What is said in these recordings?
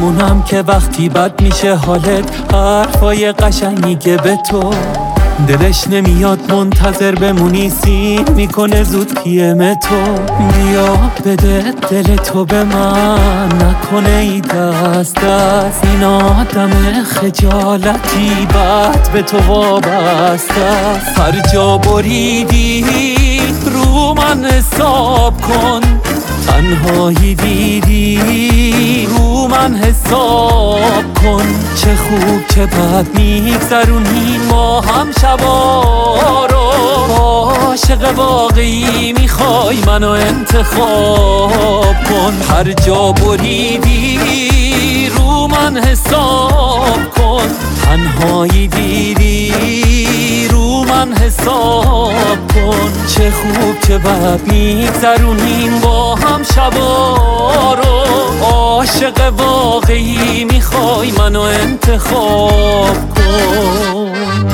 میمونم که وقتی بد میشه حالت حرفای قشنگ میگه به تو دلش نمیاد منتظر بمونی سین میکنه زود پیم تو بیا بده دل تو به من نکنه ای دست دست این آدم خجالتی بد به تو وابسته است هر جا بریدی رو من حساب کن تنهایی دیدی رو من حساب کن چه خوب چه بد میگذرونیم ما هم شبا رو عاشق واقعی میخوای منو انتخاب کن هر جا بریدی رو من حساب کن تنهایی دیدی رو من حساب کن چه خوب چه بد میگذرونیم با هم شبا رو عاشق واقعی میخوای منو انتخاب کن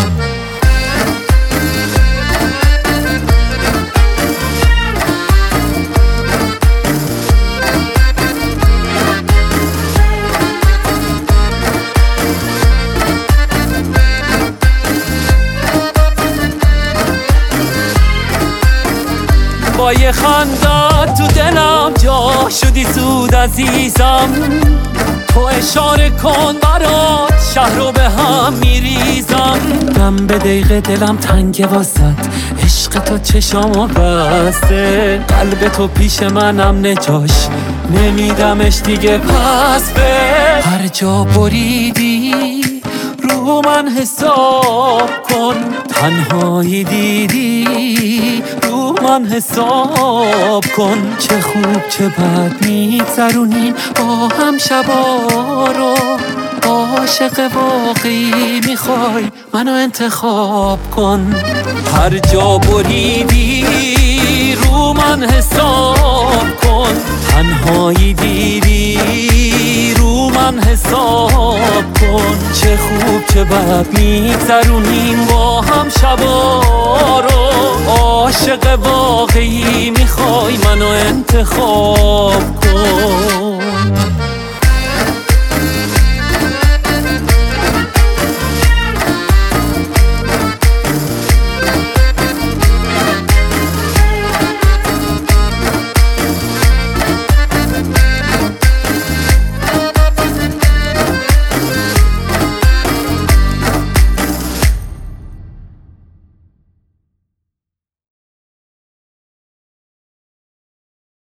با یه خندت تو دلم جا شدی زود عزیزم تو اشاره کن برات شهر رو به هم میریزم دم به دقیقه دلم تنگه واسط عشق تو چشامو بسته قلب تو پیش منم نجاش نمیدمش دیگه پس به هر جا بریدی رو من حساب کن تنهایی دیدی رو من حساب کن چه خوب چه بد میگذرونیم با هم شبا رو عاشق واقعی میخوای منو انتخاب کن هر جا بریدی رو من حساب کن تنهایی دیدی رو من حساب کن چه خوب چه بد میگذرونیم با هم شبا رو عاشق واقعی میخوای منو انتخاب کن